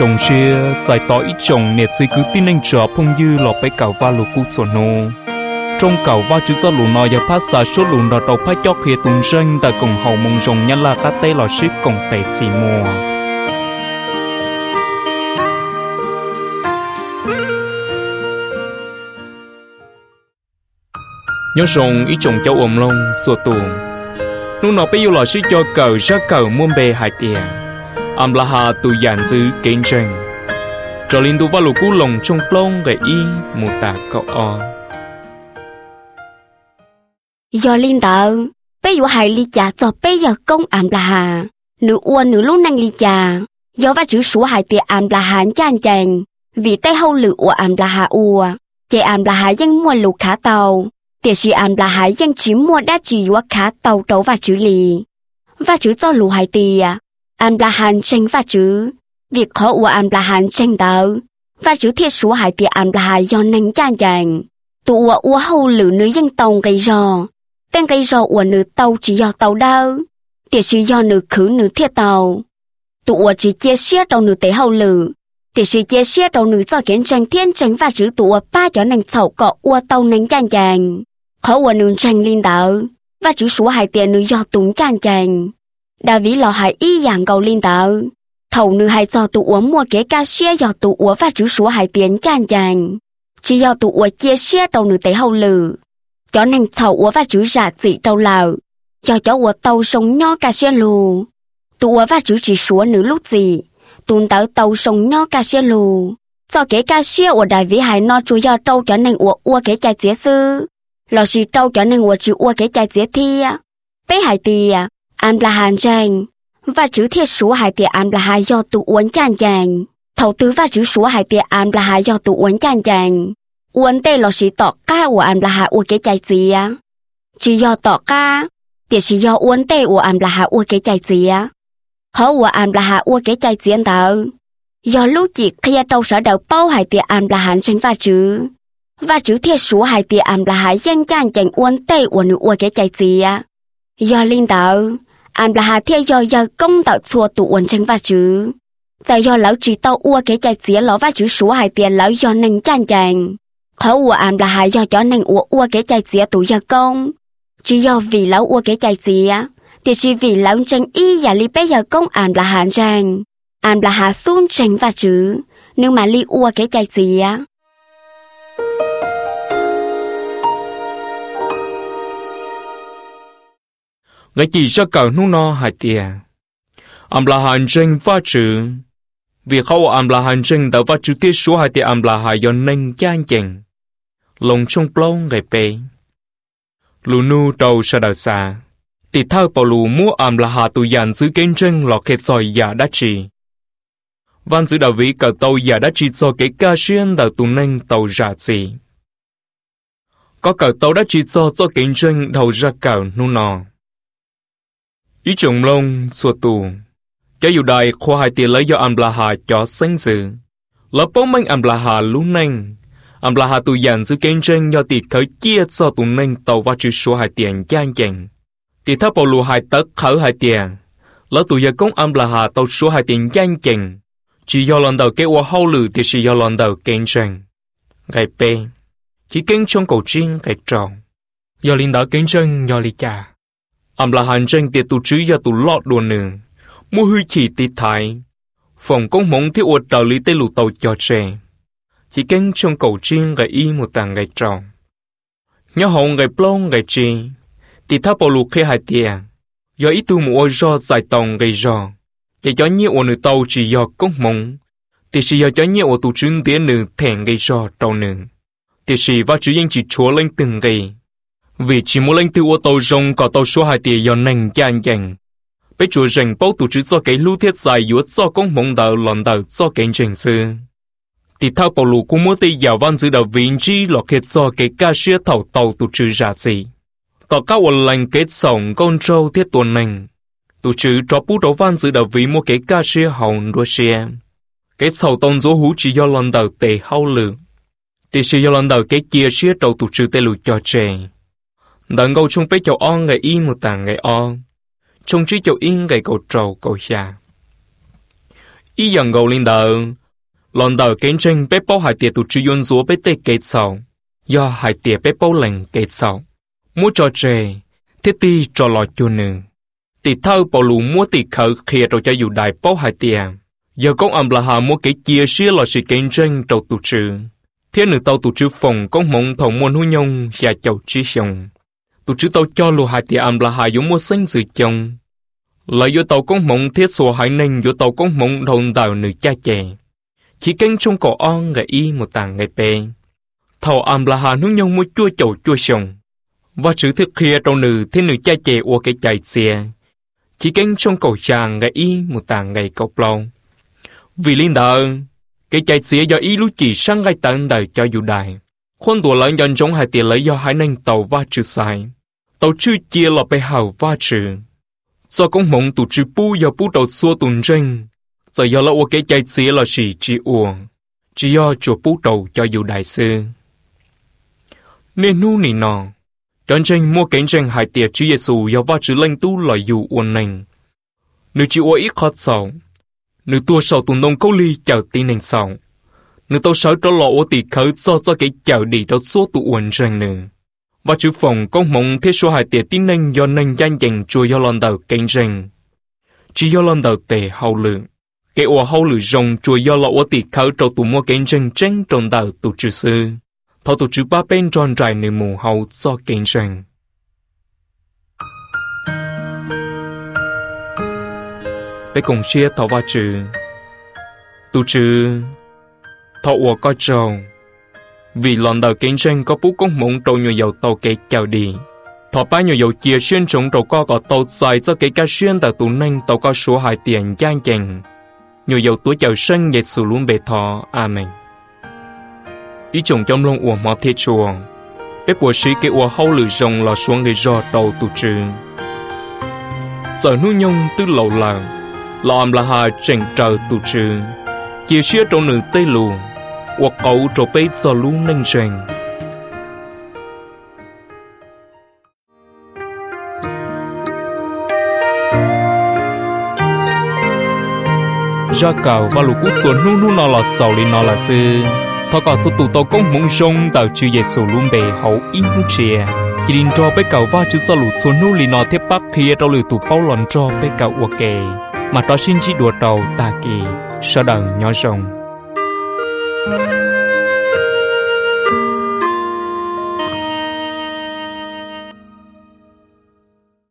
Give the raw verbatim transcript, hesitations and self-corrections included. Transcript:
trồng xe giải tỏa ít trồng nét dưới cứ tin anh trở phong dư lọ bay cầu va lù cú chuẩn nô trong cầu va chữ do lù nọ giờ phát xả số lù nọ đầu phát chót khía tung sinh tại cùng hậu mông rồng nhân là khát tê lò ship cùng tệ xì mùa nhớ rồng ít trồng châu ôm lông sủa tuồng nô nọ bây giờ lò ship cho cầu ra cầu muôn bề hải tiền am la ha tu giản dư kiến tranh cho linh tu va lù cú lồng trong plong về y một tà cậu o do linh đạo bây giờ hai ly trà cho bây giờ công am la ha nữ uôn nữ lúc năng ly trà do va chữ số hai tiệt am la ha chan chành vì tay hậu lự của am la ha ua chế am la haยังmua lục khá tàu tiệt si am la haยังchỉ mua đa chỉ wa khá tàu trâu va chữ lì va chữ cho lù hai tiệt am la han tranh va chữ việc khó của am la han tranh đạo va chữ thiết số hai tiệt am la ha do năng chan chành tụ ua ua hậu lự nữ dân tông gây rò tên gây rò ua nữ tàu chỉ do tàu đau tiệt si do nữ khử nữ thiết tàu tụ ua chỉ chia sẻ đầu nữ tế hậu lự tiệt si chia sẻ đầu nữ cho kiến tranh thiên tranh va chữ tụ ua ba cho năng sầu cọ ua tàu năng chan chành khó ua nữ tranh linh đạo va chữ số hai tiệt nữ do túng chan chành đa ví lò hai y dạng cầu linh đạo thầu nữ hai cho tụ ua mua kế ca sẻ do tụ ua va chữ số hai tiền chan chành chỉ do tụ ua chia sẻ đầu nữ tế hậu lự cho năng sầu ua va chữ giả dị trâu lào do cho ua tàu sống nho ca sẻ lù tụ ua va chữ chỉ số nữ lúc gì tụn tàu tàu sống nho ca sẻ lù do kế ca sẻ ua đại ví hai no chủ do trâu cho năng ua ua kế chai chế sư lò xì trâu cho năng ua chữ ua kế chai chế thi bé hai tì am la han tranh và chữ thiết số hai tiệt am la ha do tụ uốn chan chành thầu tứ và chữ số hai tiệt am la ha do tụ uốn chan chành uốn tê lò xì tọ ca của am la ha uốn kế chai gì á chỉ do tọ ca tiệt chỉ do uốn tê của am la ha uốn kế chai gì á khó của am la ha uốn kế chai gì tao do lúc chỉ khi trâu sở đầu bao hai tiệt am la han tranh và chữ và chữ thiết số hai tiệt am la ha dân chan chành uốn tê của nữ uốn kế chai gì á do linh đạo am la ha theo do do công tạo xua tụ uốn tranh va chữ tại do lão chỉ tàu ua kế chạy xía lão va chữ số hai tiền lão do năng chan chành khó ua am la ha do cho năng ua ua kế chạy xía tụ do công chỉ do vì lão ua kế chạy xía thì chỉ vì lão tranh y và li bé giờ công am la ha tranh am la ha xuống tranh va chữ nhưng mà li ua kế chạy xía cái chỉ cho cầu nô no hai tiền am la han tranh va chữ vìเขาam la han tranh tạo va chữ tiết số hai tiền am la ha do nên chan chành lồng trong plong ngày pe lu nu đầu sa đào sa thì thao bảo lu mua am la ha tu dàn giữ kiến tranh lọt khét soi giả đá trì văn giữ đạo vị cầu tàu giả đá trì cho cái ca xuyên đầu tu nên tàu giả gì có cầu tàu đá trì cho cho kiến tranh đầu ra cầu nô no ý trồng lông sủa tù cho dù đại khoa hai tiền lấy do am la ha cho sinh sự lỡ bóng minh am la ha lú nanh am la ha tu dàn giữ kiến tranh do tiệt khởi chia cho tu nanh tàu và chữ số hai tiền chan chành thì tháp bảo lù hai tấc khởi hai tiền lỡ tu giờ công am la ha tàu số hai tiền chan chành chỉ do lần đầu kế qua hậu lử thì chỉ do lần đầu kiến tranh ngày p chỉ kiến trong cầu chiên ngày tròn do linh đạo kiến tranh do li cha am la han tranh tiệt tu chữ do tu lọt đùa nương mua hư chỉ tiệt thái phòng công mộng thiếu uất đạo lý tây lù tàu cho trẻ chỉ kén trong cầu chiên ngày y một tàng ngày tròn nhớ hồng ngày plong ngày chi tiệt tháp bảo lù khé hai tiền do ít tu mua do giải tòng ngày giò chỉ cho nhiều uất nữ tàu chỉ do công mộng tiệt chỉ do cho nhiều uất tu chữ tiếng nữ thèn ngày giò tàu nương tiệt chỉ và chữ yên chỉ chúa lên từng ngày vì chỉ muốn lên từ ô tô rồng có tàu số hai tiền do nành chan chành bây chúa rình bao tụ chữ cho cái lưu thiết dài yếu cho công mong đạo lần đầu cho cái trình sư thì thao bảo lù cũng muốn tây giáo văn giữ đạo vị trí lọt kết cho cái ca sĩ thầu tàu tụ chữ giả gì tàu cao ở lành kết sống con trâu thiết tuần nành tụ chữ cho bút đấu văn giữ đạo vị mua cái ca sĩ hồng đua xe cái sầu tôn dỗ hú chỉ do lần đầu tề hao lử thì chỉ do lần đầu cái kia sĩ trâu tụ chữ tây lù cho trẻ đằng cầu trong bế chậu on ngày y một tàng ngày on trong trí chậu in ngày cầu trầu cầu xa ý dòng gầu lên đầu lòn đầu kiến tranh bé bao hai tiệt tụ chữ yôn rúa bé tê kết sầu do hai tiệt bé bao lệnh kết sầu mua trò chơi thiết ti trò lò chôn nè tị thâu bảo lù mua tị khởi khía rồi cho dù đại bao hai tiệt giờ công âm là hà mua cái chia sẻ là sự kiến tranh đầu tụ chữ thiên nữ tàu tụ chữ phòng công mộng thầu muôn hú nhông và chầu trí xong tụ chữ tàu cho lù hai tiệt âm là hà giống mua sinh dự chồng lại vô tàu công mộng thiết số hải ninh vô tàu công mộng thôn đào nữ cha chè chỉ canh trong cổ on ngày y một tàng ngày bè thầu âm là hà nước nhông mua chua chầu chua xong và chữ thức kia trong nữ thế nữ cha chè ô cái chạy xe chỉ canh trong cổ chàng ngày y một tàng ngày cọc lâu vì linh đạo cái chạy xe do ý lúc chỉ sang ngày tận đời cho dù đại khuôn đùa lớn dần trong hai tiền lấy do hải ninh tàu va chữ sai tàu chữ chia là bè hào va chữ do công mộng tụ chữ bu do bu đầu xua tùn tranh giờ do là ô cái chạy xe là chỉ chỉ uổng chỉ do chùa bu đầu cho dù đại sư nên nu nỉ nọ chọn tranh mua cảnh tranh hai tiệt chữ Giêsu do va chữ lên tu là dù uổng nành nữ chịu ô ít khó sầu nữ tua sầu tùn đông câu ly chờ tin nành sầu nữ tàu sáu trở lọ ô tì khởi do do cái chờ đi đâu số tụ uổng tranh nữ và chữ phòng công mộng thế số hai tiệt tin nành do nành danh dành chùa do lần đầu cảnh tranh chỉ do lần đầu tề hậu lượng cái ô hậu lử rồng chùa do lọ ô tì khởi trâu tụ mua cảnh tranh tranh tròn đầu tụ chữ sư thọ tụ chữ ba bên tròn trải nữ mù hậu do cảnh tranh bé cùng chia thọ va chữ tụ chữ thọ ô có trâu vì lần đầu cảnh tranh có bút công mộng trâu nhiều dầu tàu cái chào đi thọ ba nhiều dầu chia xuyên trống trâu co có tàu dài cho cái cá xuyên tại tụ nanh tàu có số hai tiền gian chành nhiều dầu túi chào sân dệt sù luôn bề thọ amen ý chồng trong lông ủa mò thiết chùa bếp bùa sĩ cái ủa hâu lử rồng lò xuống người rò đầu tụ trừ giờ nuôi nhông tư lầu làng làm là hà chỉnh trời tụ trừ chia sẻ trong nữ tây lù hoặc cậu trổ bê giờ lú nâng chỉnh ra cầu và lũ cút xuống nu nu nọ là sầu li nọ là sư thọ cả số tụ tàu công mông sông tàu chữ Giêsu luôn bề hậu in nu chia chỉ định cho bé cầu va chữ cho lũ xuống nu li nọ tiếp bắc kia đâu lũ tụ bao lòn cho bé cầu uo kề mà đó xin chỉ đùa đầu ta kì sau đời nhỏ rồng